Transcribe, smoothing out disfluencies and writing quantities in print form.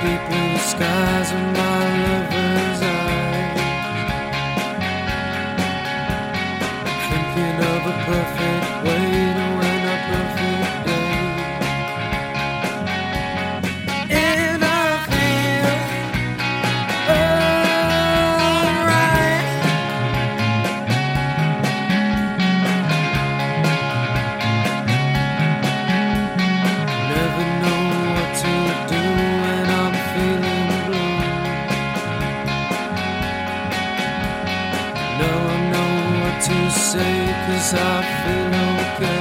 deep blue skies of my lover's eyes, thinking of a perfect way to end a perfect day. And I feel alright. Never know what to do when I'm feeling blue. Now I know what to say, 'cause I feel okay.